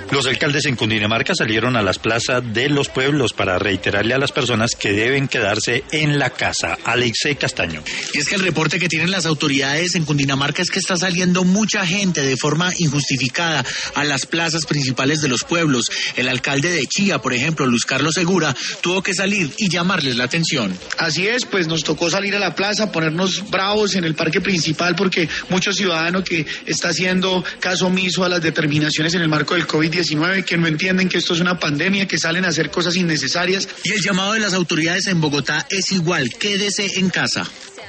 Los alcaldes en Cundinamarca salieron a las plazas de los pueblos para reiterarle a las personas que deben quedarse en la casa. Alexei Castaño. Y es que el reporte que tienen las autoridades en Cundinamarca es que está saliendo mucha gente de forma injustificada a las plazas principales de los pueblos. El alcalde de Chía, por ejemplo, Luis Carlos Segura, tuvo que salir y llamarles la atención. Así es, pues nos tocó salir a la plaza, ponernos bravos en el parque principal porque muchos ciudadanos que está haciendo caso omiso a las determinaciones en el marco del COVID-19, que no entienden que esto es una pandemia, que salen a hacer cosas innecesarias. Y el llamado de las autoridades en Bogotá es igual, quédese en casa.